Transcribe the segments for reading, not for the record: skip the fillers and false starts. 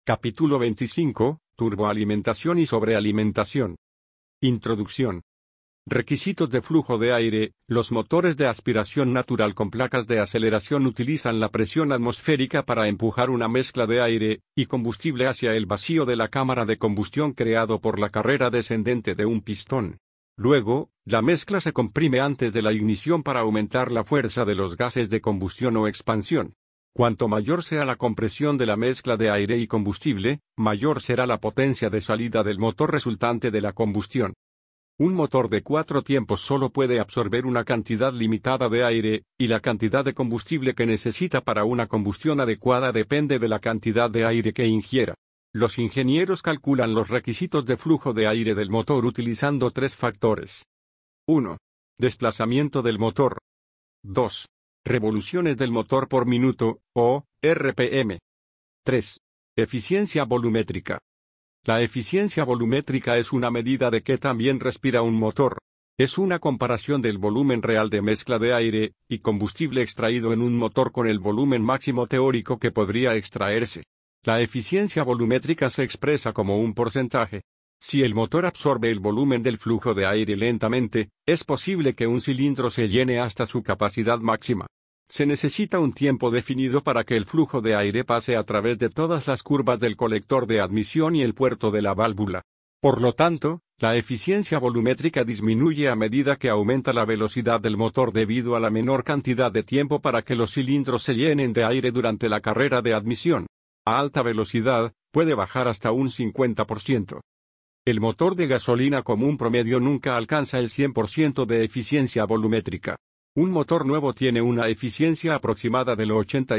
Capítulo 25, Turboalimentación y sobrealimentación. Introducción. Requisitos de flujo de aire. Los motores de aspiración natural con placas de aceleración utilizan la presión atmosférica para empujar una mezcla de aire y combustible hacia el vacío de la cámara de combustión creado por la carrera descendente de un pistón. Luego, la mezcla se comprime antes de la ignición para aumentar la fuerza de los gases de combustión o expansión. Cuanto mayor sea la compresión de la mezcla de aire y combustible, mayor será la potencia de salida del motor resultante de la combustión. Un motor de 4 tiempos solo puede absorber una cantidad limitada de aire, y la cantidad de combustible que necesita para una combustión adecuada depende de la cantidad de aire que ingiera. Los ingenieros calculan los requisitos de flujo de aire del motor utilizando 3 factores. 1. Desplazamiento del motor. 2. Revoluciones del motor por minuto, o RPM. 3. Eficiencia volumétrica. La eficiencia volumétrica es una medida de qué tan bien respira un motor. Es una comparación del volumen real de mezcla de aire y combustible extraído en un motor con el volumen máximo teórico que podría extraerse. La eficiencia volumétrica se expresa como un porcentaje. Si el motor absorbe el volumen del flujo de aire lentamente, es posible que un cilindro se llene hasta su capacidad máxima. Se necesita un tiempo definido para que el flujo de aire pase a través de todas las curvas del colector de admisión y el puerto de la válvula. Por lo tanto, la eficiencia volumétrica disminuye a medida que aumenta la velocidad del motor debido a la menor cantidad de tiempo para que los cilindros se llenen de aire durante la carrera de admisión. A alta velocidad, puede bajar hasta un 50%. El motor de gasolina común promedio nunca alcanza el 100% de eficiencia volumétrica. Un motor nuevo tiene una eficiencia aproximada del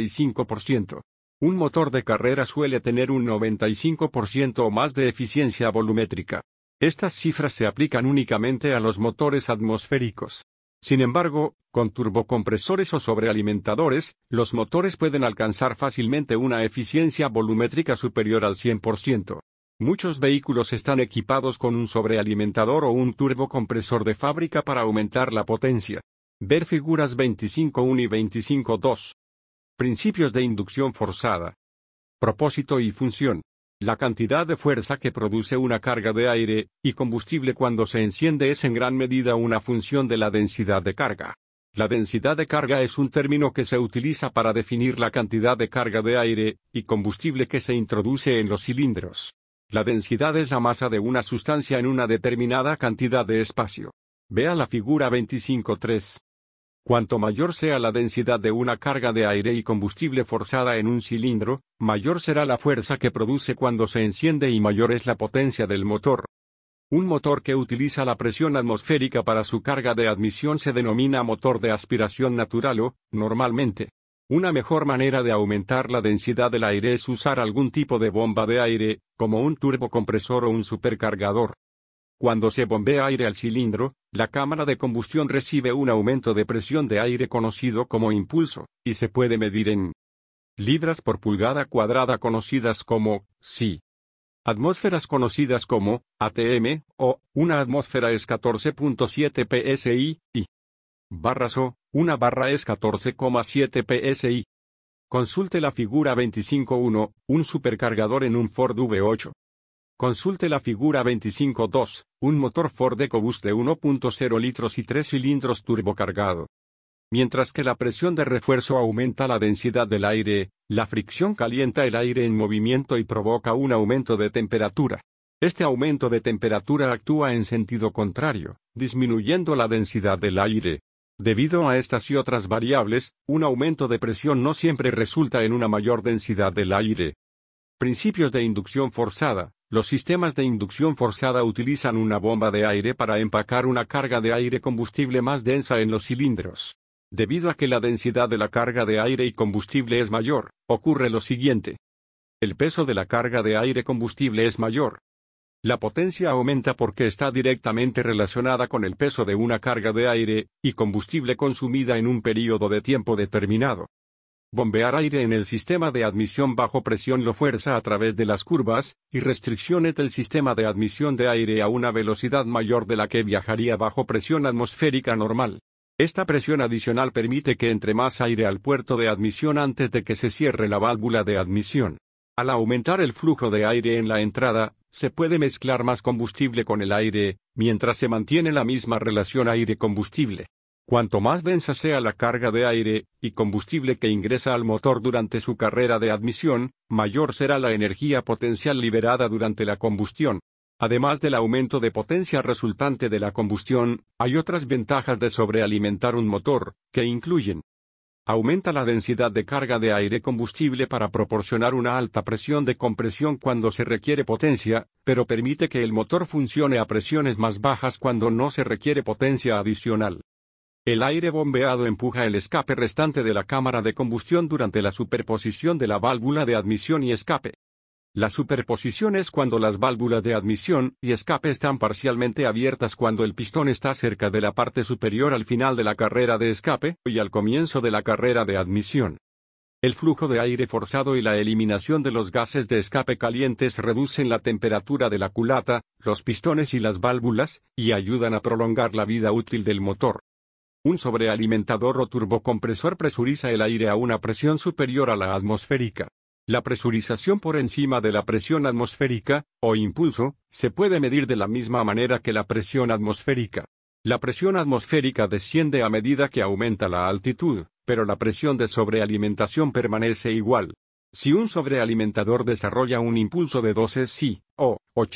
85%. Un motor de carrera suele tener un 95% o más de eficiencia volumétrica. Estas cifras se aplican únicamente a los motores atmosféricos. Sin embargo, con turbocompresores o sobrealimentadores, los motores pueden alcanzar fácilmente una eficiencia volumétrica superior al 100%. Muchos vehículos están equipados con un sobrealimentador o un turbocompresor de fábrica para aumentar la potencia. Ver figuras 25.1 y 25.2. Principios de inducción forzada. Propósito y función. La cantidad de fuerza que produce una carga de aire y combustible cuando se enciende es en gran medida una función de la densidad de carga. La densidad de carga es un término que se utiliza para definir la cantidad de carga de aire y combustible que se introduce en los cilindros. La densidad es la masa de una sustancia en una determinada cantidad de espacio. Vea la figura 25.3. Cuanto mayor sea la densidad de una carga de aire y combustible forzada en un cilindro, mayor será la fuerza que produce cuando se enciende y mayor es la potencia del motor. Un motor que utiliza la presión atmosférica para su carga de admisión se denomina motor de aspiración natural o, normalmente. Una mejor manera de aumentar la densidad del aire es usar algún tipo de bomba de aire, como un turbocompresor o un supercargador. Cuando se bombea aire al cilindro, la cámara de combustión recibe un aumento de presión de aire conocido como impulso, y se puede medir en libras por pulgada cuadrada conocidas como psi. Atmósferas conocidas como ATM, o una atmósfera es 14.7 psi, y barras o una barra es 14,7 psi. Consulte la figura 25.1, un supercargador en un Ford V8. Consulte la figura 25.2, un motor Ford EcoBoost de 1.0 litros y 3 cilindros turbocargado. Mientras que la presión de refuerzo aumenta la densidad del aire, la fricción calienta el aire en movimiento y provoca un aumento de temperatura. Este aumento de temperatura actúa en sentido contrario, disminuyendo la densidad del aire. Debido a estas y otras variables, un aumento de presión no siempre resulta en una mayor densidad del aire. Principios de inducción forzada. Los sistemas de inducción forzada utilizan una bomba de aire para empacar una carga de aire combustible más densa en los cilindros. Debido a que la densidad de la carga de aire y combustible es mayor, ocurre lo siguiente. El peso de la carga de aire combustible es mayor. La potencia aumenta porque está directamente relacionada con el peso de una carga de aire y combustible consumida en un período de tiempo determinado. Bombear aire en el sistema de admisión bajo presión lo fuerza a través de las curvas y restricciones del sistema de admisión de aire a una velocidad mayor de la que viajaría bajo presión atmosférica normal. Esta presión adicional permite que entre más aire al puerto de admisión antes de que se cierre la válvula de admisión. Al aumentar el flujo de aire en la entrada, se puede mezclar más combustible con el aire, mientras se mantiene la misma relación aire-combustible. Cuanto más densa sea la carga de aire y combustible que ingresa al motor durante su carrera de admisión, mayor será la energía potencial liberada durante la combustión. Además del aumento de potencia resultante de la combustión, hay otras ventajas de sobrealimentar un motor, que incluyen: aumenta la densidad de carga de aire-combustible para proporcionar una alta presión de compresión cuando se requiere potencia, pero permite que el motor funcione a presiones más bajas cuando no se requiere potencia adicional. El aire bombeado empuja el escape restante de la cámara de combustión durante la superposición de la válvula de admisión y escape. La superposición es cuando las válvulas de admisión y escape están parcialmente abiertas cuando el pistón está cerca de la parte superior al final de la carrera de escape y al comienzo de la carrera de admisión. El flujo de aire forzado y la eliminación de los gases de escape calientes reducen la temperatura de la culata, los pistones y las válvulas, y ayudan a prolongar la vida útil del motor. Un sobrealimentador o turbocompresor presuriza el aire a una presión superior a la atmosférica. La presurización por encima de la presión atmosférica, o impulso, se puede medir de la misma manera que la presión atmosférica. La presión atmosférica desciende a medida que aumenta la altitud, pero la presión de sobrealimentación permanece igual. Si un sobrealimentador desarrolla un impulso de 12 psi, o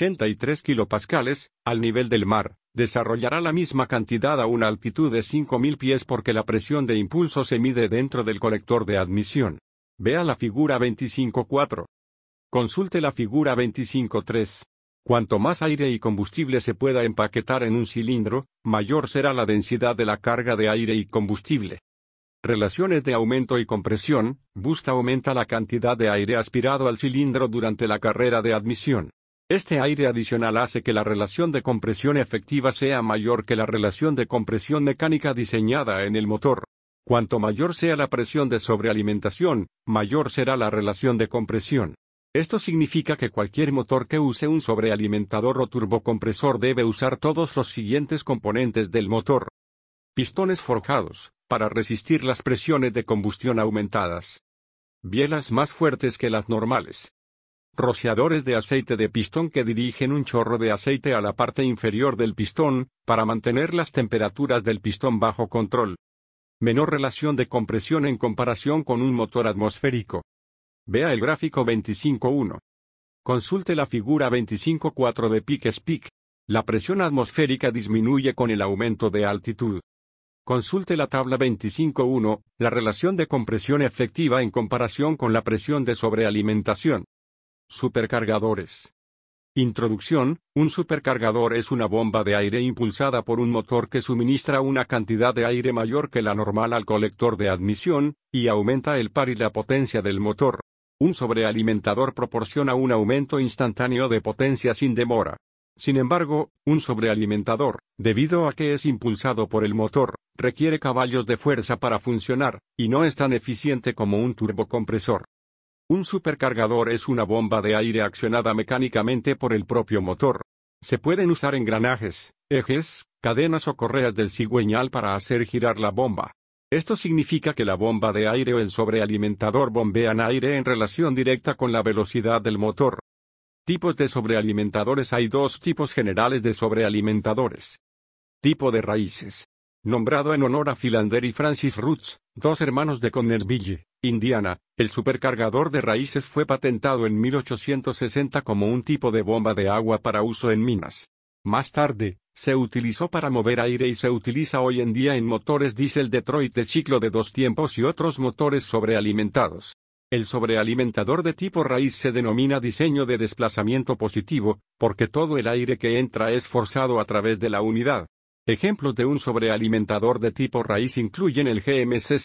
83 kilopascales, al nivel del mar, desarrollará la misma cantidad a una altitud de 5000 pies porque la presión de impulso se mide dentro del colector de admisión. Vea la figura 25.4. Consulte la figura 25.3. Cuanto más aire y combustible se pueda empaquetar en un cilindro, mayor será la densidad de la carga de aire y combustible. Relaciones de aumento y compresión. Boost aumenta la cantidad de aire aspirado al cilindro durante la carrera de admisión. Este aire adicional hace que la relación de compresión efectiva sea mayor que la relación de compresión mecánica diseñada en el motor. Cuanto mayor sea la presión de sobrealimentación, mayor será la relación de compresión. Esto significa que cualquier motor que use un sobrealimentador o turbocompresor debe usar todos los siguientes componentes del motor. Pistones forjados, para resistir las presiones de combustión aumentadas. Bielas más fuertes que las normales. Rociadores de aceite de pistón que dirigen un chorro de aceite a la parte inferior del pistón, para mantener las temperaturas del pistón bajo control. Menor relación de compresión en comparación con un motor atmosférico. Vea el gráfico 25.1. Consulte la figura 25.4 de Peak-Speak. La presión atmosférica disminuye con el aumento de altitud. Consulte la tabla 25.1, la relación de compresión efectiva en comparación con la presión de sobrealimentación. Supercargadores. Introducción. Un supercargador es una bomba de aire impulsada por un motor que suministra una cantidad de aire mayor que la normal al colector de admisión, y aumenta el par y la potencia del motor. Un sobrealimentador proporciona un aumento instantáneo de potencia sin demora. Sin embargo, un sobrealimentador, debido a que es impulsado por el motor, requiere caballos de fuerza para funcionar, y no es tan eficiente como un turbocompresor. Un supercargador es una bomba de aire accionada mecánicamente por el propio motor. Se pueden usar engranajes, ejes, cadenas o correas del cigüeñal para hacer girar la bomba. Esto significa que la bomba de aire o el sobrealimentador bombean aire en relación directa con la velocidad del motor. Tipos de sobrealimentadores. Hay dos tipos generales de sobrealimentadores. Tipo de raíces. Nombrado en honor a Philander y Francis Roots, dos hermanos de Connersville, Indiana, el supercargador de raíces fue patentado en 1860 como un tipo de bomba de agua para uso en minas. Más tarde, se utilizó para mover aire y se utiliza hoy en día en motores diésel Detroit de ciclo de 2 tiempos y otros motores sobrealimentados. El sobrealimentador de tipo raíz se denomina diseño de desplazamiento positivo, porque todo el aire que entra es forzado a través de la unidad. Ejemplos de un sobrealimentador de tipo raíz incluyen el GMC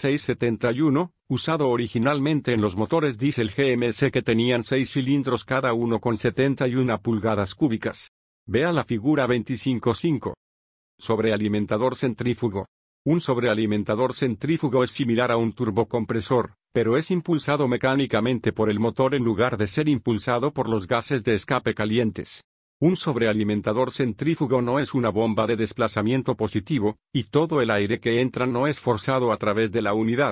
671, usado originalmente en los motores diésel GMC que tenían 6 cilindros cada uno con 71 pulgadas cúbicas. Vea la figura 25.5. Sobrealimentador centrífugo. Un sobrealimentador centrífugo es similar a un turbocompresor, pero es impulsado mecánicamente por el motor en lugar de ser impulsado por los gases de escape calientes. Un sobrealimentador centrífugo no es una bomba de desplazamiento positivo, y todo el aire que entra no es forzado a través de la unidad.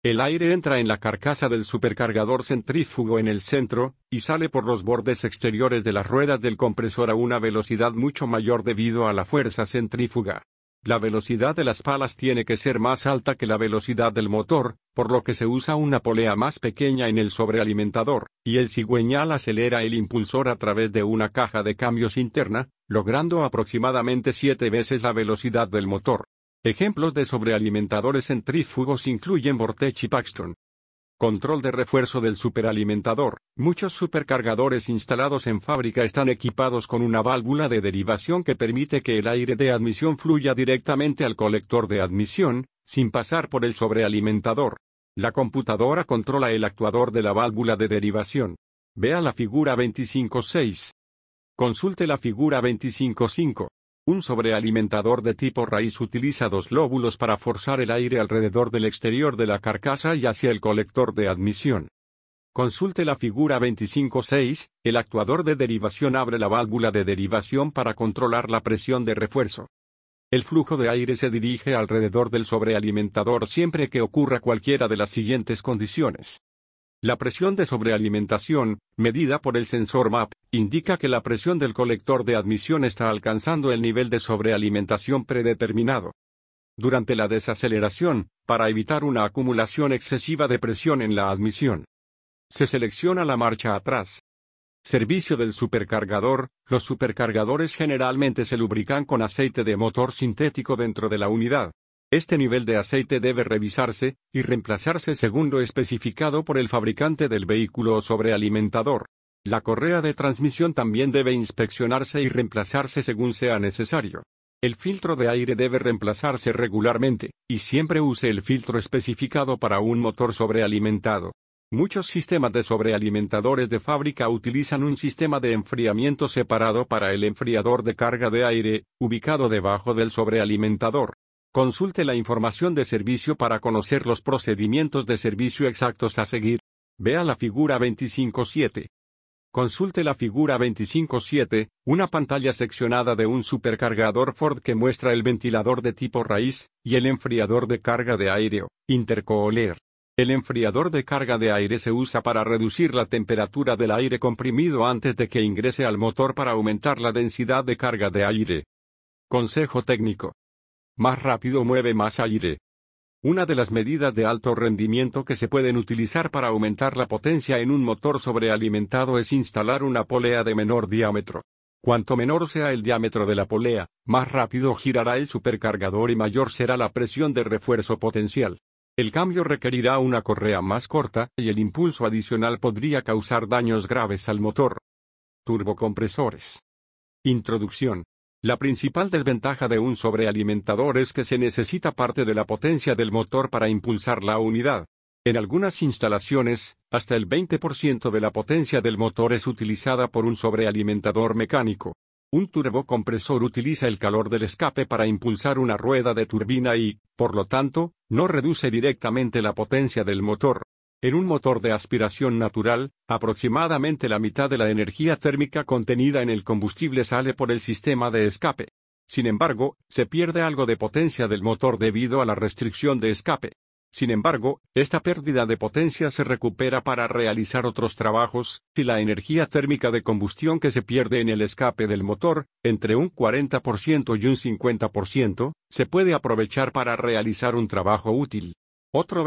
El aire entra en la carcasa del supercargador centrífugo en el centro, y sale por los bordes exteriores de las ruedas del compresor a una velocidad mucho mayor debido a la fuerza centrífuga. La velocidad de las palas tiene que ser más alta que la velocidad del motor, por lo que se usa una polea más pequeña en el sobrealimentador, y el cigüeñal acelera el impulsor a través de una caja de cambios interna, logrando aproximadamente 7 veces la velocidad del motor. Ejemplos de sobrealimentadores centrífugos incluyen Vortech y Paxton. Control de refuerzo del superalimentador. Muchos supercargadores instalados en fábrica están equipados con una válvula de derivación que permite que el aire de admisión fluya directamente al colector de admisión, sin pasar por el sobrealimentador. La computadora controla el actuador de la válvula de derivación. Vea la figura 25.6. Consulte la figura 25.5. Un sobrealimentador de tipo raíz utiliza dos lóbulos para forzar el aire alrededor del exterior de la carcasa y hacia el colector de admisión. Consulte la figura 25.6, el actuador de derivación abre la válvula de derivación para controlar la presión de refuerzo. El flujo de aire se dirige alrededor del sobrealimentador siempre que ocurra cualquiera de las siguientes condiciones. La presión de sobrealimentación, medida por el sensor MAP, indica que la presión del colector de admisión está alcanzando el nivel de sobrealimentación predeterminado. Durante la desaceleración, para evitar una acumulación excesiva de presión en la admisión, se selecciona la marcha atrás. Servicio del supercargador. Los supercargadores generalmente se lubrican con aceite de motor sintético dentro de la unidad. Este nivel de aceite debe revisarse y reemplazarse según lo especificado por el fabricante del vehículo o sobrealimentador. La correa de transmisión también debe inspeccionarse y reemplazarse según sea necesario. El filtro de aire debe reemplazarse regularmente, y siempre use el filtro especificado para un motor sobrealimentado. Muchos sistemas de sobrealimentadores de fábrica utilizan un sistema de enfriamiento separado para el enfriador de carga de aire, ubicado debajo del sobrealimentador. Consulte la información de servicio para conocer los procedimientos de servicio exactos a seguir. Vea la figura 25.7. Consulte la figura 25.7, una pantalla seccionada de un supercargador Ford que muestra el ventilador de tipo raíz, y el enfriador de carga de aire o intercooler. El enfriador de carga de aire se usa para reducir la temperatura del aire comprimido antes de que ingrese al motor para aumentar la densidad de carga de aire. Consejo técnico. Más rápido mueve más aire. Una de las medidas de alto rendimiento que se pueden utilizar para aumentar la potencia en un motor sobrealimentado es instalar una polea de menor diámetro. Cuanto menor sea el diámetro de la polea, más rápido girará el supercargador y mayor será la presión de refuerzo potencial. El cambio requerirá una correa más corta, y el impulso adicional podría causar daños graves al motor. Turbocompresores. Introducción. La principal desventaja de un sobrealimentador es que se necesita parte de la potencia del motor para impulsar la unidad. En algunas instalaciones, hasta el 20% de la potencia del motor es utilizada por un sobrealimentador mecánico. Un turbocompresor utiliza el calor del escape para impulsar una rueda de turbina y, por lo tanto, no reduce directamente la potencia del motor. En un motor de aspiración natural, aproximadamente la mitad de la energía térmica contenida en el combustible sale por el sistema de escape. Sin embargo, se pierde algo de potencia del motor debido a la restricción de escape. Sin embargo, esta pérdida de potencia se recupera para realizar otros trabajos, y la energía térmica de combustión que se pierde en el escape del motor, entre un 40% y un 50%, se puede aprovechar para realizar un trabajo útil. Otro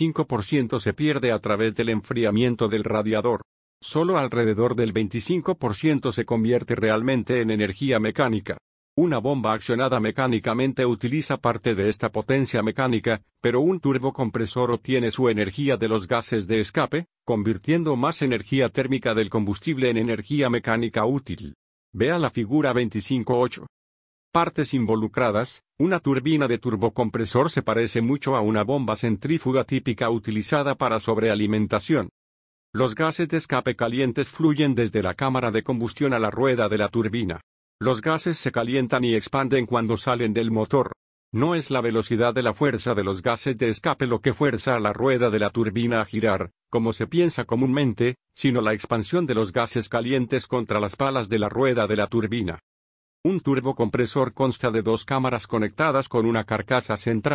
25% se pierde a través del enfriamiento del radiador. Solo alrededor del 25% se convierte realmente en energía mecánica. Una bomba accionada mecánicamente utiliza parte de esta potencia mecánica, pero un turbocompresor obtiene su energía de los gases de escape, convirtiendo más energía térmica del combustible en energía mecánica útil. Vea la figura 25.8. Partes involucradas. Una turbina de turbocompresor se parece mucho a una bomba centrífuga típica utilizada para sobrealimentación. Los gases de escape calientes fluyen desde la cámara de combustión a la rueda de la turbina. Los gases se calientan y expanden cuando salen del motor. No es la velocidad de la fuerza de los gases de escape lo que fuerza a la rueda de la turbina a girar, como se piensa comúnmente, sino la expansión de los gases calientes contra las palas de la rueda de la turbina. Un turbocompresor consta de dos cámaras conectadas con una carcasa central.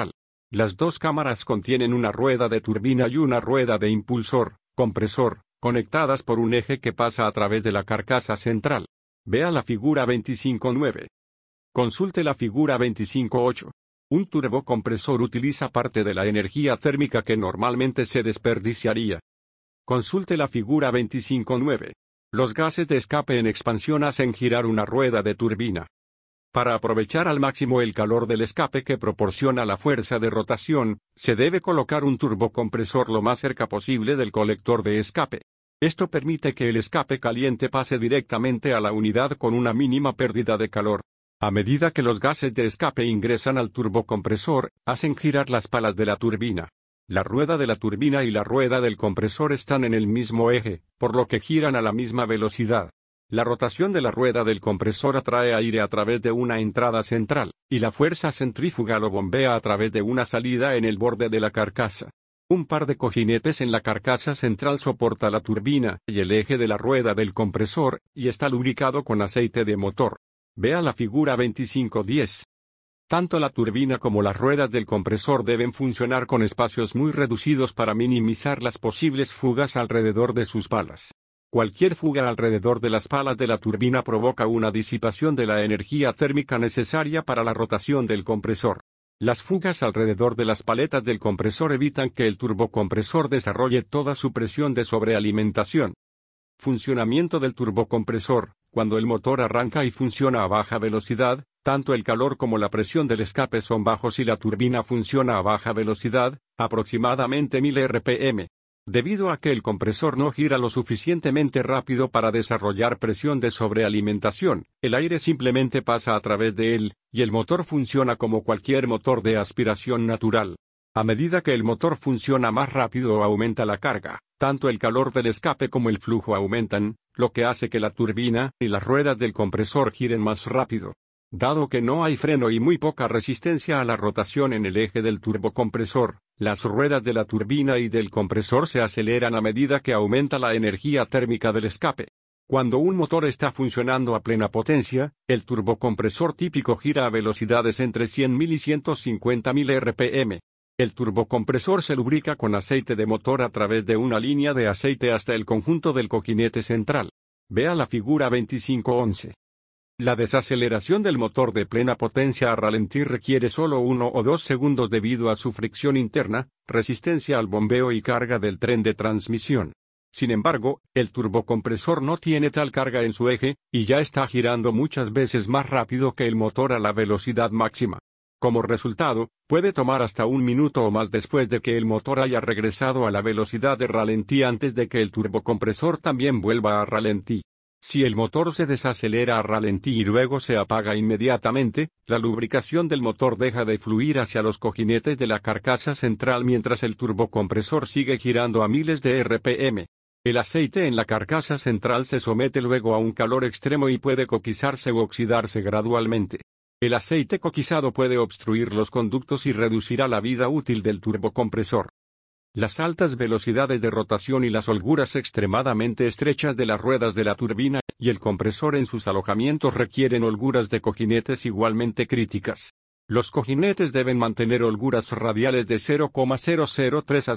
Las dos cámaras contienen una rueda de turbina y una rueda de impulsor, compresor, conectadas por un eje que pasa a través de la carcasa central. Vea la figura 25.9. Consulte la figura 25.8. Un turbocompresor utiliza parte de la energía térmica que normalmente se desperdiciaría. Consulte la figura 25.9. Los gases de escape en expansión hacen girar una rueda de turbina. Para aprovechar al máximo el calor del escape que proporciona la fuerza de rotación, se debe colocar un turbocompresor lo más cerca posible del colector de escape. Esto permite que el escape caliente pase directamente a la unidad con una mínima pérdida de calor. A medida que los gases de escape ingresan al turbocompresor, hacen girar las palas de la turbina. La rueda de la turbina y la rueda del compresor están en el mismo eje, por lo que giran a la misma velocidad. La rotación de la rueda del compresor atrae aire a través de una entrada central, y la fuerza centrífuga lo bombea a través de una salida en el borde de la carcasa. Un par de cojinetes en la carcasa central soporta la turbina y el eje de la rueda del compresor, y está lubricado con aceite de motor. Vea la figura 25.10. Tanto la turbina como las ruedas del compresor deben funcionar con espacios muy reducidos para minimizar las posibles fugas alrededor de sus palas. Cualquier fuga alrededor de las palas de la turbina provoca una disipación de la energía térmica necesaria para la rotación del compresor. Las fugas alrededor de las paletas del compresor evitan que el turbocompresor desarrolle toda su presión de sobrealimentación. Funcionamiento del turbocompresor. Cuando el motor arranca y funciona a baja velocidad, tanto el calor como la presión del escape son bajos y la turbina funciona a baja velocidad, aproximadamente 1000 RPM. Debido a que el compresor no gira lo suficientemente rápido para desarrollar presión de sobrealimentación, el aire simplemente pasa a través de él, y el motor funciona como cualquier motor de aspiración natural. A medida que el motor funciona más rápido o aumenta la carga, tanto el calor del escape como el flujo aumentan, lo que hace que la turbina y las ruedas del compresor giren más rápido. Dado que no hay freno y muy poca resistencia a la rotación en el eje del turbocompresor, las ruedas de la turbina y del compresor se aceleran a medida que aumenta la energía térmica del escape. Cuando un motor está funcionando a plena potencia, el turbocompresor típico gira a velocidades entre 100.000 y 150.000 RPM. El turbocompresor se lubrica con aceite de motor a través de una línea de aceite hasta el conjunto del cojinete central. Vea la figura 25.11. La desaceleración del motor de plena potencia a ralentí requiere solo 1 o 2 segundos debido a su fricción interna, resistencia al bombeo y carga del tren de transmisión. Sin embargo, el turbocompresor no tiene tal carga en su eje, y ya está girando muchas veces más rápido que el motor a la velocidad máxima. Como resultado, puede tomar hasta 1 minuto o más después de que el motor haya regresado a la velocidad de ralentí antes de que el turbocompresor también vuelva a ralentí. Si el motor se desacelera a ralentí y luego se apaga inmediatamente, la lubricación del motor deja de fluir hacia los cojinetes de la carcasa central mientras el turbocompresor sigue girando a miles de RPM. El aceite en la carcasa central se somete luego a un calor extremo y puede coquizarse u oxidarse gradualmente. El aceite coquizado puede obstruir los conductos y reducirá la vida útil del turbocompresor. Las altas velocidades de rotación y las holguras extremadamente estrechas de las ruedas de la turbina y el compresor en sus alojamientos requieren holguras de cojinetes igualmente críticas. Los cojinetes deben mantener holguras radiales de 0,003 a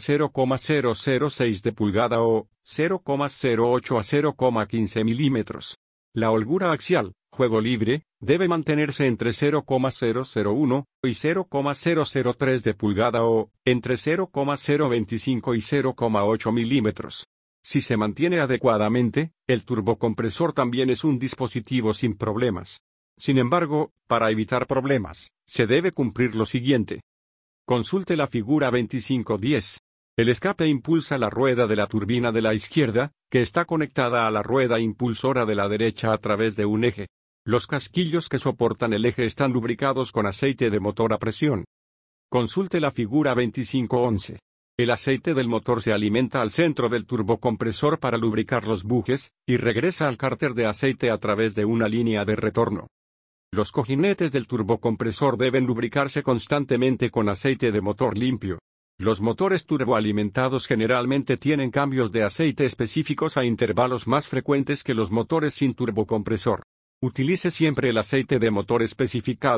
0,006 de pulgada o 0,08 a 0,15 milímetros. La holgura axial, juego libre, debe mantenerse entre 0,001 y 0,003 de pulgada o entre 0,025 y 0,8 milímetros. Si se mantiene adecuadamente, el turbocompresor también es un dispositivo sin problemas. Sin embargo, para evitar problemas, se debe cumplir lo siguiente. Consulte la figura 25.10. El escape impulsa la rueda de la turbina de la izquierda, que está conectada a la rueda impulsora de la derecha a través de un eje. Los casquillos que soportan el eje están lubricados con aceite de motor a presión. Consulte la figura 25.11. El aceite del motor se alimenta al centro del turbocompresor para lubricar los bujes, y regresa al cárter de aceite a través de una línea de retorno. Los cojinetes del turbocompresor deben lubricarse constantemente con aceite de motor limpio. Los motores turboalimentados generalmente tienen cambios de aceite específicos a intervalos más frecuentes que los motores sin turbocompresor. Utilice siempre el aceite de motor especificado,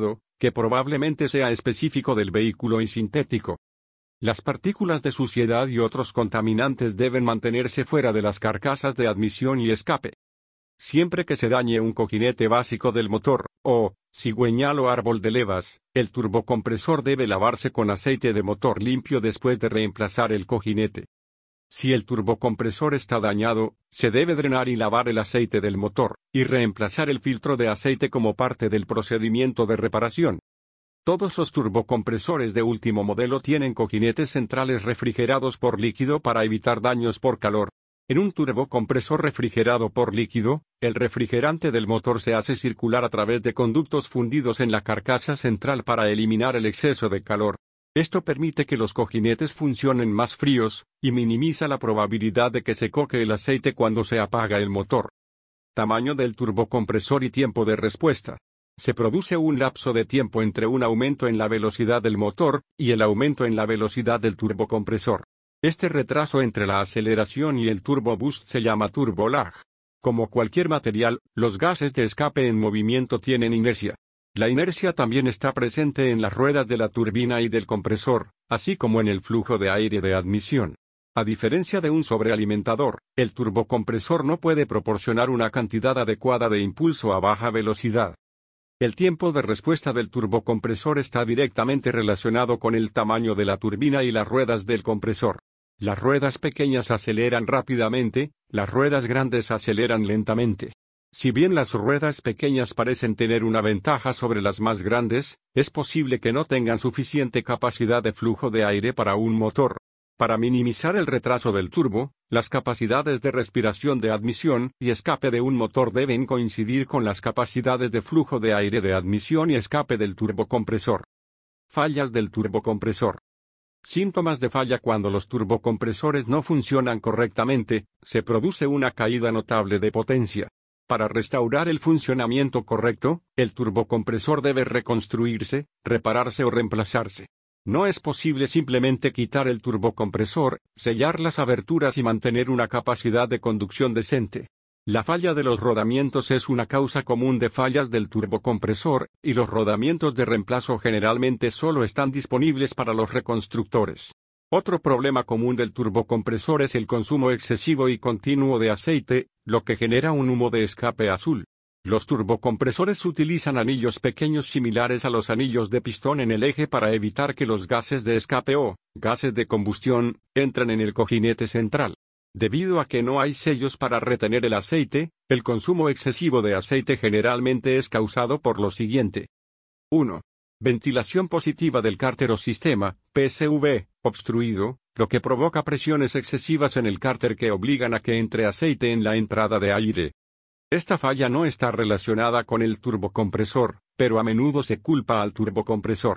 que probablemente sea específico del vehículo y sintético. Las partículas de suciedad y otros contaminantes deben mantenerse fuera de las carcasas de admisión y escape. Siempre que se dañe un cojinete básico del motor, o cigüeñal o árbol de levas, el turbocompresor debe lavarse con aceite de motor limpio después de reemplazar el cojinete. Si el turbocompresor está dañado, se debe drenar y lavar el aceite del motor, y reemplazar el filtro de aceite como parte del procedimiento de reparación. Todos los turbocompresores de último modelo tienen cojinetes centrales refrigerados por líquido para evitar daños por calor. En un turbocompresor refrigerado por líquido, el refrigerante del motor se hace circular a través de conductos fundidos en la carcasa central para eliminar el exceso de calor. Esto permite que los cojinetes funcionen más fríos, y minimiza la probabilidad de que se coque el aceite cuando se apaga el motor. Tamaño del turbocompresor y tiempo de respuesta. Se produce un lapso de tiempo entre un aumento en la velocidad del motor y el aumento en la velocidad del turbocompresor. Este retraso entre la aceleración y el turbo boost se llama turbo lag. Como cualquier material, los gases de escape en movimiento tienen inercia. La inercia también está presente en las ruedas de la turbina y del compresor, así como en el flujo de aire de admisión. A diferencia de un sobrealimentador, el turbocompresor no puede proporcionar una cantidad adecuada de impulso a baja velocidad. El tiempo de respuesta del turbocompresor está directamente relacionado con el tamaño de la turbina y las ruedas del compresor. Las ruedas pequeñas aceleran rápidamente, las ruedas grandes aceleran lentamente. Si bien las ruedas pequeñas parecen tener una ventaja sobre las más grandes, es posible que no tengan suficiente capacidad de flujo de aire para un motor. Para minimizar el retraso del turbo, las capacidades de respiración de admisión y escape de un motor deben coincidir con las capacidades de flujo de aire de admisión y escape del turbocompresor. Fallas del turbocompresor. Síntomas de falla. Cuando los turbocompresores no funcionan correctamente, se produce una caída notable de potencia. Para restaurar el funcionamiento correcto, el turbocompresor debe reconstruirse, repararse o reemplazarse. No es posible simplemente quitar el turbocompresor, sellar las aberturas y mantener una capacidad de conducción decente. La falla de los rodamientos es una causa común de fallas del turbocompresor, y los rodamientos de reemplazo generalmente solo están disponibles para los reconstructores. Otro problema común del turbocompresor es el consumo excesivo y continuo de aceite, lo que genera un humo de escape azul. Los turbocompresores utilizan anillos pequeños similares a los anillos de pistón en el eje para evitar que los gases de escape o gases de combustión entren en el cojinete central. Debido a que no hay sellos para retener el aceite, el consumo excesivo de aceite generalmente es causado por lo siguiente. 1. Ventilación positiva del cárter o sistema, PSV, obstruido, lo que provoca presiones excesivas en el cárter que obligan a que entre aceite en la entrada de aire. Esta falla no está relacionada con el turbocompresor, pero a menudo se culpa al turbocompresor.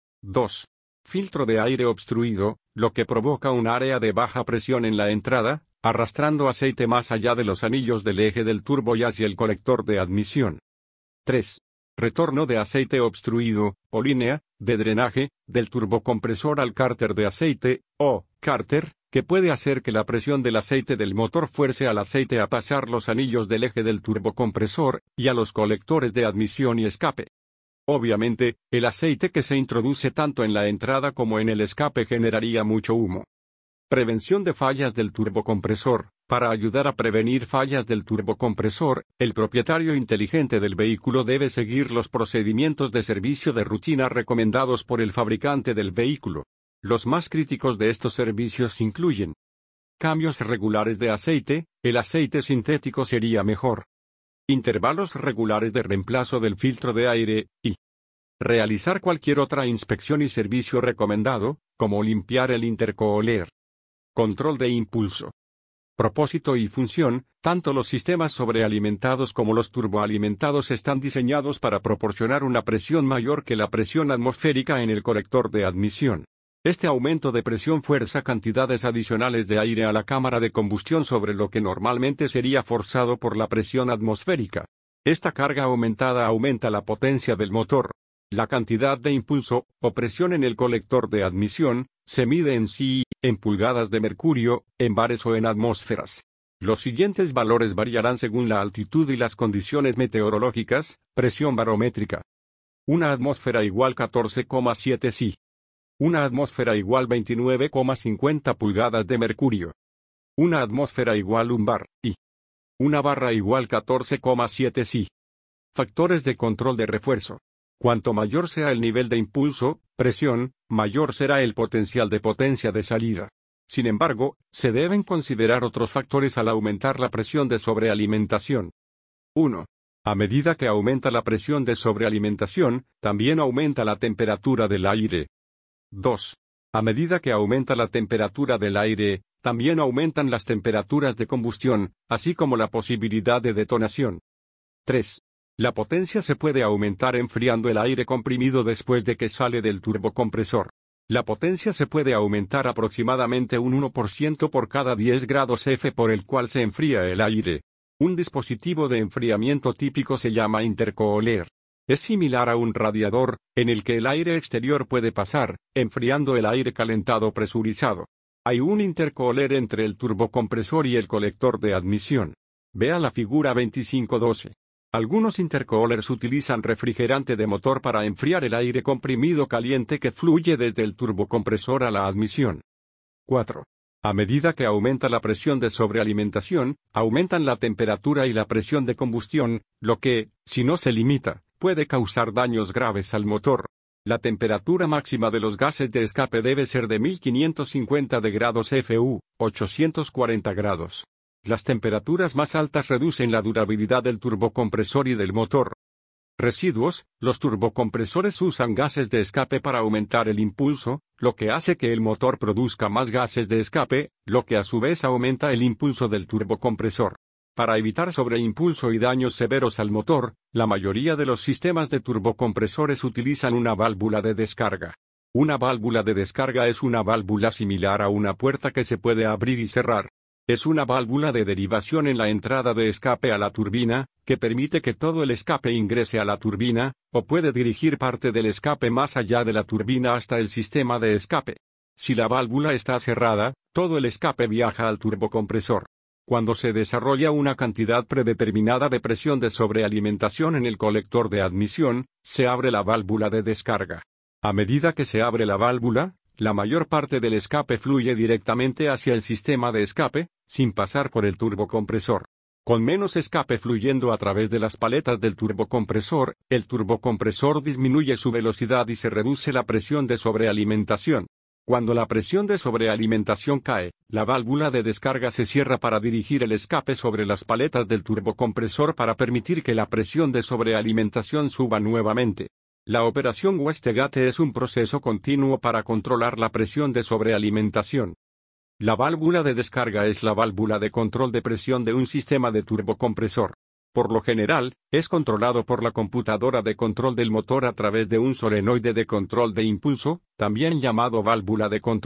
2. Filtro de aire obstruido, lo que provoca un área de baja presión en la entrada, arrastrando aceite más allá de los anillos del eje del turbo y hacia el colector de admisión. 3. Retorno de aceite obstruido, o línea, de drenaje, del turbocompresor al cárter de aceite, o cárter, que puede hacer que la presión del aceite del motor fuerce al aceite a pasar los anillos del eje del turbocompresor, y a los colectores de admisión y escape. Obviamente, el aceite que se introduce tanto en la entrada como en el escape generaría mucho humo. Prevención de fallas del turbocompresor. Para ayudar a prevenir fallas del turbocompresor, el propietario inteligente del vehículo debe seguir los procedimientos de servicio de rutina recomendados por el fabricante del vehículo. Los más críticos de estos servicios incluyen cambios regulares de aceite, el aceite sintético sería mejor. Intervalos regulares de reemplazo del filtro de aire, y realizar cualquier otra inspección y servicio recomendado, como limpiar el intercooler. Control de impulso. Propósito y función. Tanto los sistemas sobrealimentados como los turboalimentados están diseñados para proporcionar una presión mayor que la presión atmosférica en el colector de admisión. Este aumento de presión fuerza cantidades adicionales de aire a la cámara de combustión sobre lo que normalmente sería forzado por la presión atmosférica. Esta carga aumentada aumenta la potencia del motor. La cantidad de impulso, o presión en el colector de admisión, se mide en sí, en pulgadas de mercurio, en bares o en atmósferas. Los siguientes valores variarán según la altitud y las condiciones meteorológicas. Presión barométrica. Una atmósfera igual 14,7 Si. Una atmósfera igual 29,50 pulgadas de mercurio. Una atmósfera igual 1 bar, y. Una barra igual 14,7 Si. Factores de control de refuerzo. Cuanto mayor sea el nivel de impulso, presión, mayor será el potencial de potencia de salida. Sin embargo, se deben considerar otros factores al aumentar la presión de sobrealimentación. 1. A medida que aumenta la presión de sobrealimentación, también aumenta la temperatura del aire. 2. A medida que aumenta la temperatura del aire, también aumentan las temperaturas de combustión, así como la posibilidad de detonación. 3. La potencia se puede aumentar enfriando el aire comprimido después de que sale del turbocompresor. La potencia se puede aumentar aproximadamente un 1% por cada 10 grados F por el cual se enfría el aire. Un dispositivo de enfriamiento típico se llama intercooler. Es similar a un radiador, en el que el aire exterior puede pasar, enfriando el aire calentado presurizado. Hay un intercooler entre el turbocompresor y el colector de admisión. Vea la figura 25.12. Algunos intercoolers utilizan refrigerante de motor para enfriar el aire comprimido caliente que fluye desde el turbocompresor a la admisión. 4. A medida que aumenta la presión de sobrealimentación, aumentan la temperatura y la presión de combustión, lo que, si no se limita, puede causar daños graves al motor. La temperatura máxima de los gases de escape debe ser de 1550 de grados FU, 840 grados. Las temperaturas más altas reducen la durabilidad del turbocompresor y del motor. Residuos. Los turbocompresores usan gases de escape para aumentar el impulso, lo que hace que el motor produzca más gases de escape, lo que a su vez aumenta el impulso del turbocompresor. Para evitar sobreimpulso y daños severos al motor, la mayoría de los sistemas de turbocompresores utilizan una válvula de descarga. Una válvula de descarga es una válvula similar a una puerta que se puede abrir y cerrar. Es una válvula de derivación en la entrada de escape a la turbina, que permite que todo el escape ingrese a la turbina, o puede dirigir parte del escape más allá de la turbina hasta el sistema de escape. Si la válvula está cerrada, todo el escape viaja al turbocompresor. Cuando se desarrolla una cantidad predeterminada de presión de sobrealimentación en el colector de admisión, se abre la válvula de descarga. A medida que se abre la válvula, la mayor parte del escape fluye directamente hacia el sistema de escape, sin pasar por el turbocompresor. Con menos escape fluyendo a través de las paletas del turbocompresor, el turbocompresor disminuye su velocidad y se reduce la presión de sobrealimentación. Cuando la presión de sobrealimentación cae, la válvula de descarga se cierra para dirigir el escape sobre las paletas del turbocompresor para permitir que la presión de sobrealimentación suba nuevamente. La operación Wastegate es un proceso continuo para controlar la presión de sobrealimentación. La válvula de descarga es la válvula de control de presión de un sistema de turbocompresor. Por lo general, es controlado por la computadora de control del motor a través de un solenoide de control de impulso, también llamado válvula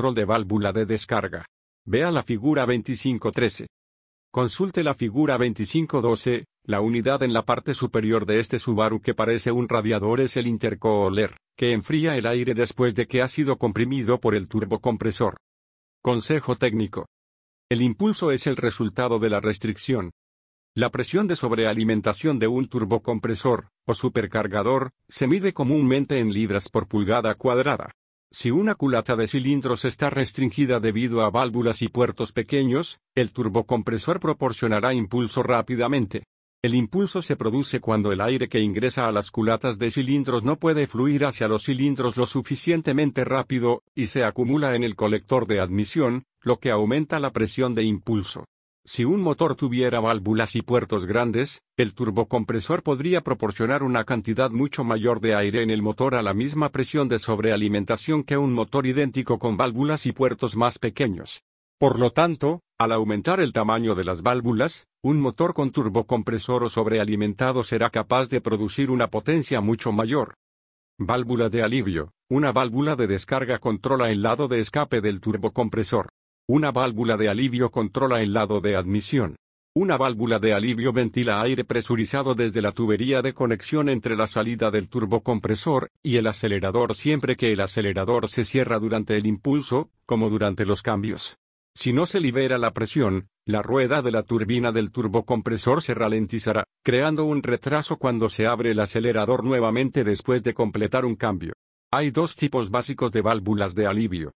de descarga. Vea la figura 25.13. Consulte la figura 25.12, la unidad en la parte superior de este Subaru que parece un radiador es el intercooler, que enfría el aire después de que ha sido comprimido por el turbocompresor. Consejo técnico. El impulso es el resultado de la restricción. La presión de sobrealimentación de un turbocompresor, o supercargador, se mide comúnmente en libras por pulgada cuadrada. Si una culata de cilindros está restringida debido a válvulas y puertos pequeños, el turbocompresor proporcionará impulso rápidamente. El impulso se produce cuando el aire que ingresa a las culatas de cilindros no puede fluir hacia los cilindros lo suficientemente rápido, y se acumula en el colector de admisión, lo que aumenta la presión de impulso. Si un motor tuviera válvulas y puertos grandes, el turbocompresor podría proporcionar una cantidad mucho mayor de aire en el motor a la misma presión de sobrealimentación que un motor idéntico con válvulas y puertos más pequeños. Por lo tanto, al aumentar el tamaño de las válvulas, un motor con turbocompresor o sobrealimentado será capaz de producir una potencia mucho mayor. Válvula de alivio. Una válvula de descarga controla el lado de escape del turbocompresor. Una válvula de alivio controla el lado de admisión. Una válvula de alivio ventila aire presurizado desde la tubería de conexión entre la salida del turbocompresor y el acelerador siempre que el acelerador se cierra durante el impulso, como durante los cambios. Si no se libera la presión, la rueda de la turbina del turbocompresor se ralentizará, creando un retraso cuando se abre el acelerador nuevamente después de completar un cambio. Hay dos tipos básicos de válvulas de alivio.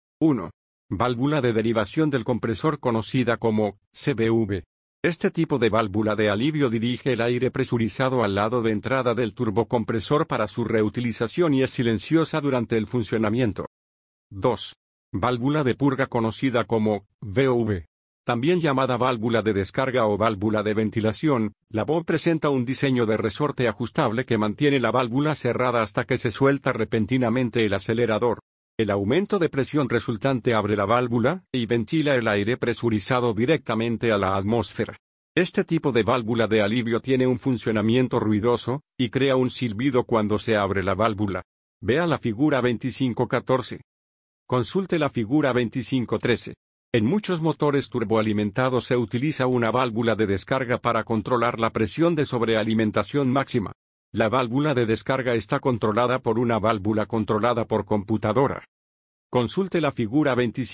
1. Válvula de derivación del compresor conocida como CVV. Este tipo de válvula de alivio dirige el aire presurizado al lado de entrada del turbocompresor para su reutilización y es silenciosa durante el funcionamiento. 2. Válvula de purga conocida como VV. También llamada válvula de descarga o válvula de ventilación, la VV presenta un diseño de resorte ajustable que mantiene la válvula cerrada hasta que se suelta repentinamente el acelerador. El aumento de presión resultante abre la válvula y ventila el aire presurizado directamente a la atmósfera. Este tipo de válvula de alivio tiene un funcionamiento ruidoso y crea un silbido cuando se abre la válvula. Vea la figura 2514. Consulte la figura 2513. En muchos motores turboalimentados se utiliza una válvula de descarga para controlar la presión de sobrealimentación máxima. La válvula de descarga está controlada por una válvula controlada por computadora. Consulte la figura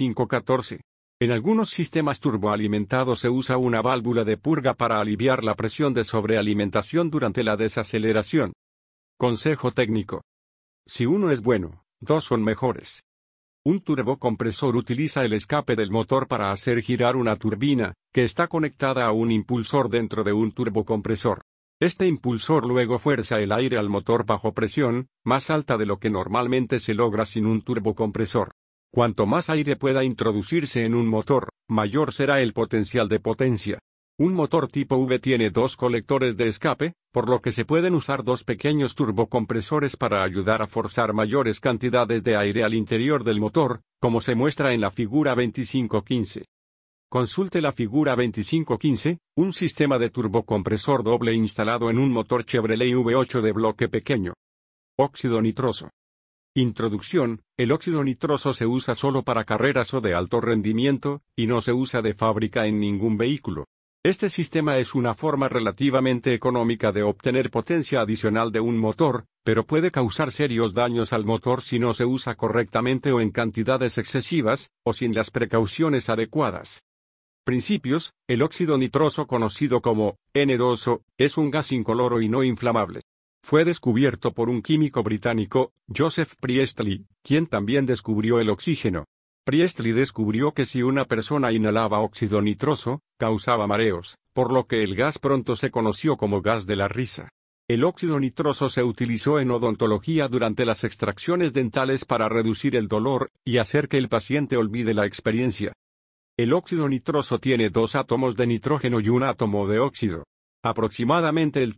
2514. En algunos sistemas turboalimentados se usa una válvula de purga para aliviar la presión de sobrealimentación durante la desaceleración. Consejo técnico. Si uno es bueno, dos son mejores. Un turbocompresor utiliza el escape del motor para hacer girar una turbina, que está conectada a un impulsor dentro de un turbocompresor. Este impulsor luego fuerza el aire al motor bajo presión, más alta de lo que normalmente se logra sin un turbocompresor. Cuanto más aire pueda introducirse en un motor, mayor será el potencial de potencia. Un motor tipo V tiene dos colectores de escape, por lo que se pueden usar dos pequeños turbocompresores para ayudar a forzar mayores cantidades de aire al interior del motor, como se muestra en la figura 2515. Consulte la figura 2515, un sistema de turbocompresor doble instalado en un motor Chevrolet V8 de bloque pequeño. Óxido nitroso. Introducción: el óxido nitroso se usa solo para carreras o de alto rendimiento, y no se usa de fábrica en ningún vehículo. Este sistema es una forma relativamente económica de obtener potencia adicional de un motor, pero puede causar serios daños al motor si no se usa correctamente o en cantidades excesivas, o sin las precauciones adecuadas. Principios: el óxido nitroso conocido como N2O, es un gas incoloro y no inflamable. Fue descubierto por un químico británico, Joseph Priestley, quien también descubrió el oxígeno. Priestley descubrió que si una persona inhalaba óxido nitroso, causaba mareos, por lo que el gas pronto se conoció como gas de la risa. El óxido nitroso se utilizó en odontología durante las extracciones dentales para reducir el dolor y hacer que el paciente olvide la experiencia. El óxido nitroso tiene dos átomos de nitrógeno y un átomo de óxido. Aproximadamente el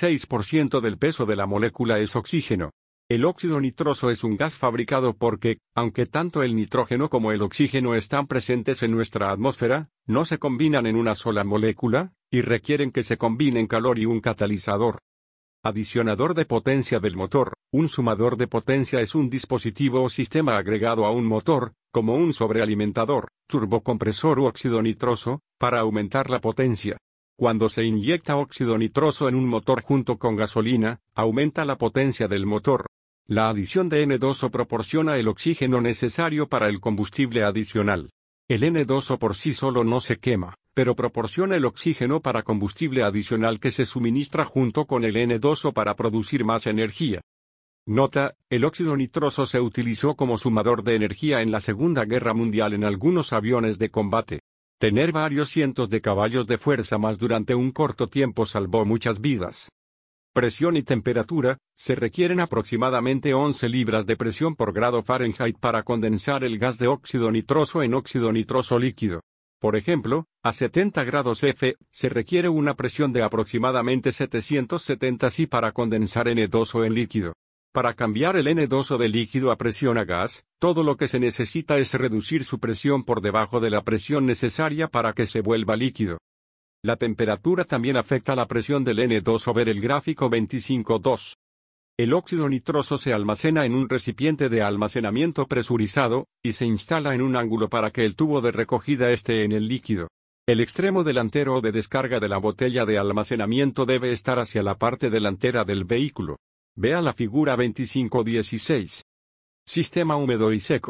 36% del peso de la molécula es oxígeno. El óxido nitroso es un gas fabricado porque, aunque tanto el nitrógeno como el oxígeno están presentes en nuestra atmósfera, no se combinan en una sola molécula, y requieren que se combinen calor y un catalizador. Adicionador de potencia del motor. Un sumador de potencia es un dispositivo o sistema agregado a un motor, como un sobrealimentador, turbocompresor u óxido nitroso, para aumentar la potencia. Cuando se inyecta óxido nitroso en un motor junto con gasolina, aumenta la potencia del motor. La adición de N2O proporciona el oxígeno necesario para el combustible adicional. El N2O por sí solo no se quema, pero proporciona el oxígeno para combustible adicional que se suministra junto con el N2O para producir más energía. Nota: el óxido nitroso se utilizó como sumador de energía en la Segunda Guerra Mundial en algunos aviones de combate. Tener varios cientos de caballos de fuerza más durante un corto tiempo salvó muchas vidas. Presión y temperatura: se requieren aproximadamente 11 libras de presión por grado Fahrenheit para condensar el gas de óxido nitroso en óxido nitroso líquido. Por ejemplo, a 70 grados F, se requiere una presión de aproximadamente 770 psi para condensar N2O en líquido. Para cambiar el N2O de líquido a presión a gas, todo lo que se necesita es reducir su presión por debajo de la presión necesaria para que se vuelva líquido. La temperatura también afecta la presión del N2O. Ver el gráfico 25.2. El óxido nitroso se almacena en un recipiente de almacenamiento presurizado, y se instala en un ángulo para que el tubo de recogida esté en el líquido. El extremo delantero o de descarga de la botella de almacenamiento debe estar hacia la parte delantera del vehículo. Vea la figura 25.16. Sistema húmedo y seco.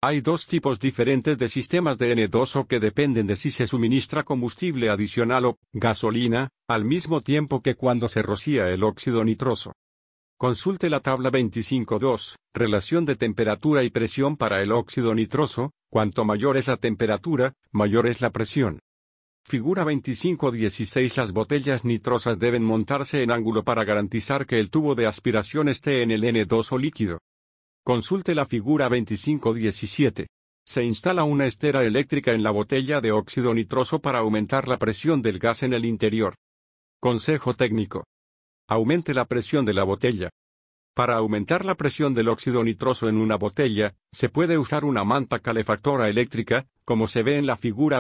Hay dos tipos diferentes de sistemas de N2O que dependen de si se suministra combustible adicional o gasolina, al mismo tiempo que cuando se rocía el óxido nitroso. Consulte la tabla 25.2, relación de temperatura y presión para el óxido nitroso. Cuanto mayor es la temperatura, mayor es la presión. Figura 25.16. Las botellas nitrosas deben montarse en ángulo para garantizar que el tubo de aspiración esté en el N2O líquido. Consulte la figura 25.17. Se instala una estera eléctrica en la botella de óxido nitroso para aumentar la presión del gas en el interior. Consejo técnico. Aumente la presión de la botella. Para aumentar la presión del óxido nitroso en una botella, se puede usar una manta calefactora eléctrica, como se ve en la figura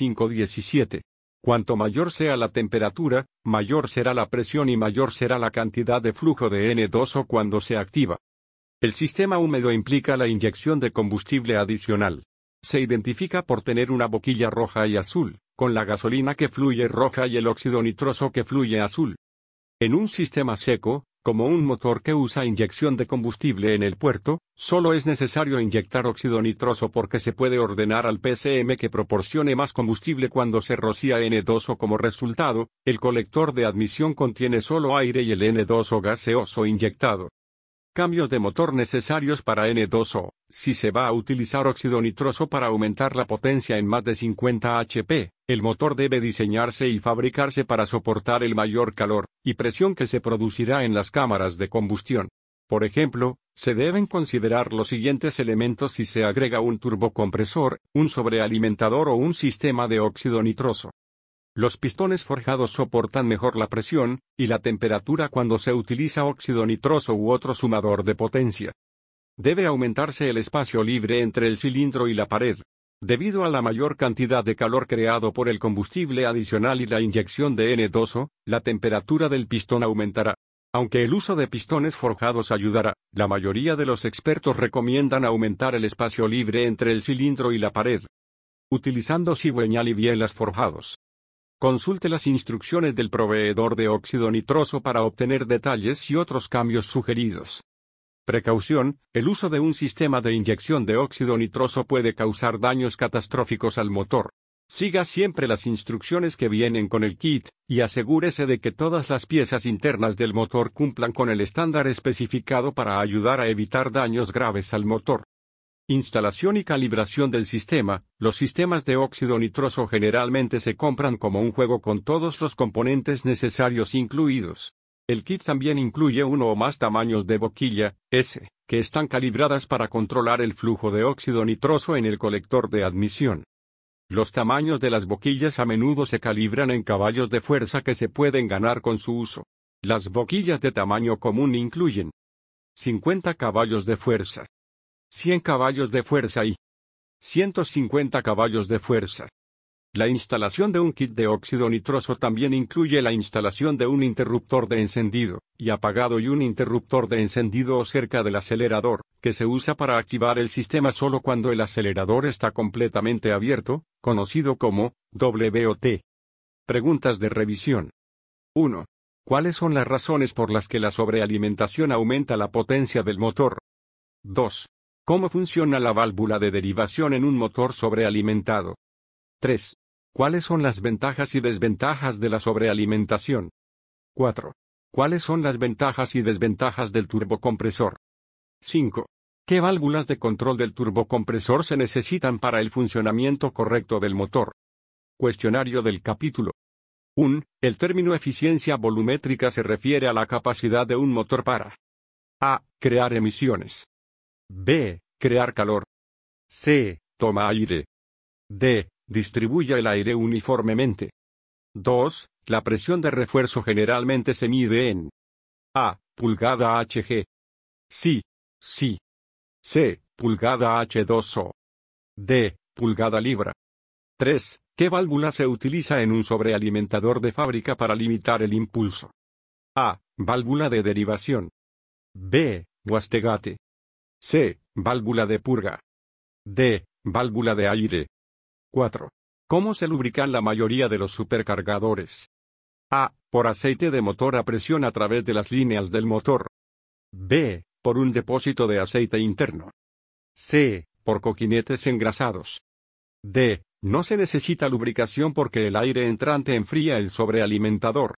25.17. Cuanto mayor sea la temperatura, mayor será la presión y mayor será la cantidad de flujo de N2O cuando se activa. El sistema húmedo implica la inyección de combustible adicional. Se identifica por tener una boquilla roja y azul, con la gasolina que fluye roja y el óxido nitroso que fluye azul. En un sistema seco, como un motor que usa inyección de combustible en el puerto, solo es necesario inyectar óxido nitroso porque se puede ordenar al PCM que proporcione más combustible cuando se rocía N2O. Como resultado, el colector de admisión contiene solo aire y el N2O gaseoso inyectado. Cambios de motor necesarios para N2O. Si se va a utilizar óxido nitroso para aumentar la potencia en más de 50 HP, el motor debe diseñarse y fabricarse para soportar el mayor calor y presión que se producirá en las cámaras de combustión. Por ejemplo, se deben considerar los siguientes elementos si se agrega un turbocompresor, un sobrealimentador o un sistema de óxido nitroso. Los pistones forjados soportan mejor la presión y la temperatura cuando se utiliza óxido nitroso u otro sumador de potencia. Debe aumentarse el espacio libre entre el cilindro y la pared. Debido a la mayor cantidad de calor creado por el combustible adicional y la inyección de N2O, la temperatura del pistón aumentará. Aunque el uso de pistones forjados ayudará, la mayoría de los expertos recomiendan aumentar el espacio libre entre el cilindro y la pared, utilizando cigüeñal y bielas forjados. Consulte las instrucciones del proveedor de óxido nitroso para obtener detalles y otros cambios sugeridos. Precaución: el uso de un sistema de inyección de óxido nitroso puede causar daños catastróficos al motor. Siga siempre las instrucciones que vienen con el kit, y asegúrese de que todas las piezas internas del motor cumplan con el estándar especificado para ayudar a evitar daños graves al motor. Instalación y calibración del sistema. Los sistemas de óxido nitroso generalmente se compran como un juego con todos los componentes necesarios incluidos. El kit también incluye uno o más tamaños de boquilla, S, que están calibradas para controlar el flujo de óxido nitroso en el colector de admisión. Los tamaños de las boquillas a menudo se calibran en caballos de fuerza que se pueden ganar con su uso. Las boquillas de tamaño común incluyen 50 caballos de fuerza, 100 caballos de fuerza y 150 caballos de fuerza. La instalación de un kit de óxido nitroso también incluye la instalación de un interruptor de encendido y apagado y un interruptor de encendido cerca del acelerador, que se usa para activar el sistema solo cuando el acelerador está completamente abierto, conocido como WOT. Preguntas de revisión. 1. ¿Cuáles son las razones por las que la sobrealimentación aumenta la potencia del motor? 2. ¿Cómo funciona la válvula de derivación en un motor sobrealimentado? 3. ¿Cuáles son las ventajas y desventajas de la sobrealimentación? 4. ¿Cuáles son las ventajas y desventajas del turbocompresor? 5. ¿Qué válvulas de control del turbocompresor se necesitan para el funcionamiento correcto del motor? Cuestionario del capítulo 1. El término eficiencia volumétrica se refiere a la capacidad de un motor para a. Crear emisiones. B. Crear calor. C. Toma aire. D. Distribuye el aire uniformemente. 2. La presión de refuerzo generalmente se mide en a. Pulgada Hg. Sí. C. Pulgada H2O. D. Pulgada libra. 3. ¿Qué válvula se utiliza en un sobrealimentador de fábrica para limitar el impulso? A. Válvula de derivación. B. Wastegate. C. Válvula de purga. D. Válvula de aire. 4. ¿Cómo se lubrican la mayoría de los supercargadores? A. Por aceite de motor a presión a través de las líneas del motor. B. Por un depósito de aceite interno. C. por cojinetes engrasados. D. No se necesita lubricación porque el aire entrante enfría el sobrealimentador.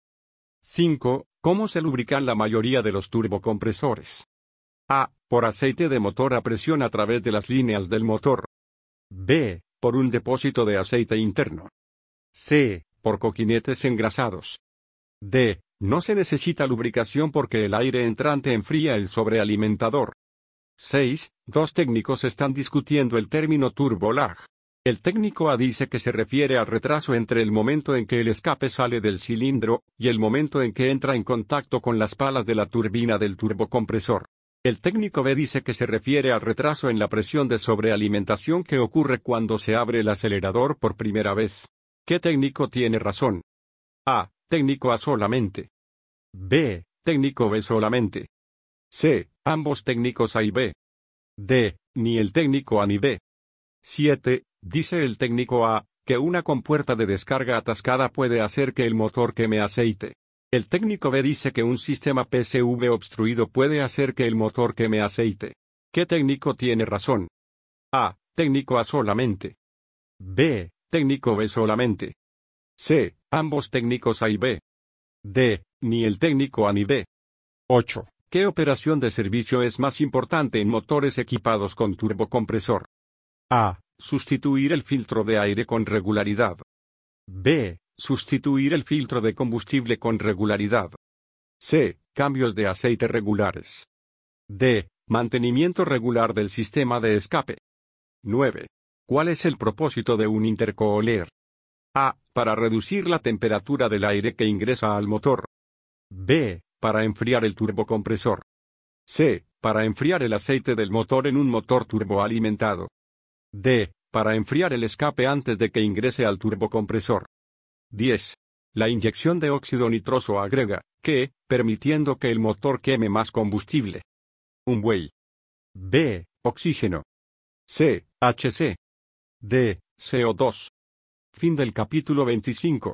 5. ¿Cómo se lubrican la mayoría de los turbocompresores? A. Por aceite de motor a presión a través de las líneas del motor. B. Por un depósito de aceite interno. C. Por cojinetes engrasados. D. No se necesita lubricación porque el aire entrante enfría el sobrealimentador. 6. Dos técnicos están discutiendo el término turbolag. El técnico A dice que se refiere al retraso entre el momento en que el escape sale del cilindro y el momento en que entra en contacto con las palas de la turbina del turbocompresor. El técnico B dice que se refiere al retraso en la presión de sobrealimentación que ocurre cuando se abre el acelerador por primera vez. ¿Qué técnico tiene razón? A. Técnico A solamente. B. Técnico B solamente. C. Ambos técnicos A y B. D. Ni el técnico A ni B. 7. Dice el técnico A, que una compuerta de descarga atascada puede hacer que el motor queme aceite. El técnico B dice que un sistema PCV obstruido puede hacer que el motor queme aceite. ¿Qué técnico tiene razón? A. Técnico A solamente. B. Técnico B solamente. C. Ambos técnicos A y B. D. Ni el técnico A ni B. 8. ¿Qué operación de servicio es más importante en motores equipados con turbocompresor? A. Sustituir el filtro de aire con regularidad. B. Sustituir el filtro de combustible con regularidad. C. Cambios de aceite regulares. D. Mantenimiento regular del sistema de escape. 9. ¿Cuál es el propósito de un intercooler? A. Para reducir la temperatura del aire que ingresa al motor. B. Para enfriar el turbocompresor. C. Para enfriar el aceite del motor en un motor turboalimentado. D. Para enfriar el escape antes de que ingrese al turbocompresor. 10. La inyección de óxido nitroso agrega, que, permitiendo que el motor queme más combustible. Un buey. B. Oxígeno. C. HC. D. CO2. Fin del capítulo 25.